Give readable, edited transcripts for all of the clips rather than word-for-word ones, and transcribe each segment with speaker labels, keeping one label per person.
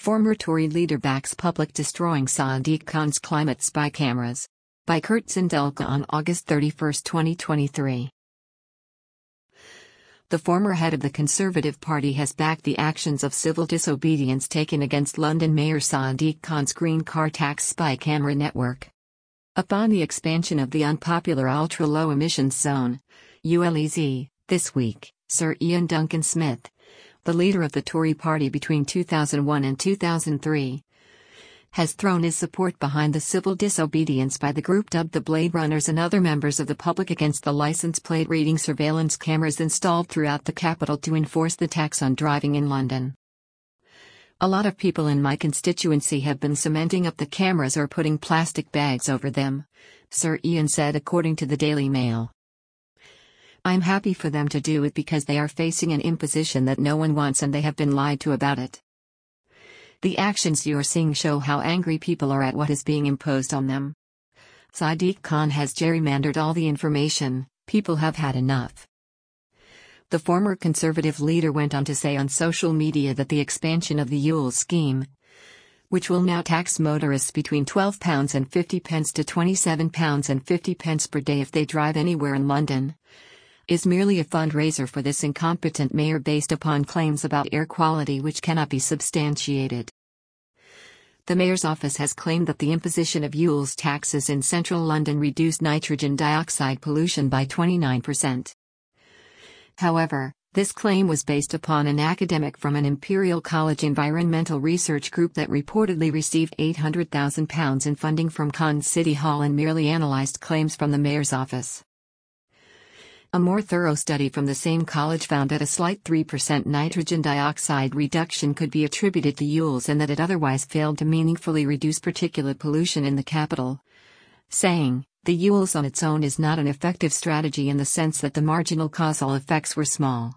Speaker 1: Former Tory leader backs public destroying Sadiq Khan's climate spy cameras. By Kurt Sindelka on August 31, 2023. The former head of the Conservative Party has backed the actions of civil disobedience taken against London Mayor Sadiq Khan's green car tax spy camera network. Upon the expansion of the unpopular ultra-low emissions zone, ULEZ, this week, Sir Ian Duncan Smith, the leader of the Tory party between 2001 and 2003, has thrown his support behind the civil disobedience by the group dubbed the Blade Runners and other members of the public against the license plate reading surveillance cameras installed throughout the capital to enforce the tax on driving in London. "A lot of people in my constituency have been cementing up the cameras or putting plastic bags over them," Sir Ian said according to the Daily Mail. "I'm happy for them to do it because they are facing an imposition that no one wants and they have been lied to about it. The actions you are seeing show how angry people are at what is being imposed on them. Sadiq Khan has gerrymandered all the information, people have had enough." The former Conservative leader went on to say on social media that the expansion of the ULEZ scheme, which will now tax motorists between £12.50 to £27.50 per day if they drive anywhere in London, is merely a fundraiser for this incompetent mayor based upon claims about air quality which cannot be substantiated. The mayor's office has claimed that the imposition of ULEZ taxes in central London reduced nitrogen dioxide pollution by 29%. However, this claim was based upon an academic from an Imperial College environmental research group that reportedly received £800,000 in funding from Cannes City Hall and merely analysed claims from the mayor's office. A more thorough study from the same college found that a slight 3% nitrogen dioxide reduction could be attributed to ULEZ and that it otherwise failed to meaningfully reduce particulate pollution in the capital, saying, "The ULEZ on its own is not an effective strategy in the sense that the marginal causal effects were small."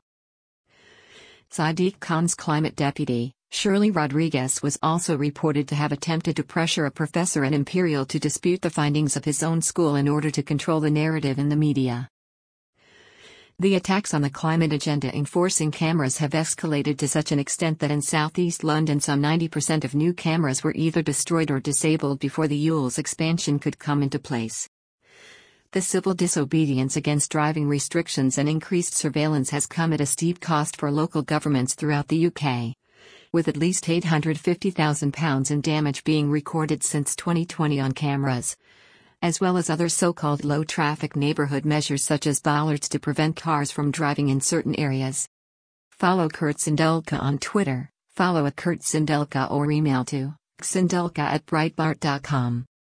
Speaker 1: Sadiq Khan's climate deputy, Shirley Rodriguez, was also reported to have attempted to pressure a professor at Imperial to dispute the findings of his own school in order to control the narrative in the media. The attacks on the climate agenda enforcing cameras have escalated to such an extent that in southeast London some 90% of new cameras were either destroyed or disabled before the ULEZ expansion could come into place. The civil disobedience against driving restrictions and increased surveillance has come at a steep cost for local governments throughout the UK, with at least £850,000 in damage being recorded since 2020 on cameras, as well as other so-called low-traffic neighborhood measures such as bollards to prevent cars from driving in certain areas. Follow Kurt Sindelka on Twitter, follow @KurtSindelka or email to sindelka@breitbart.com.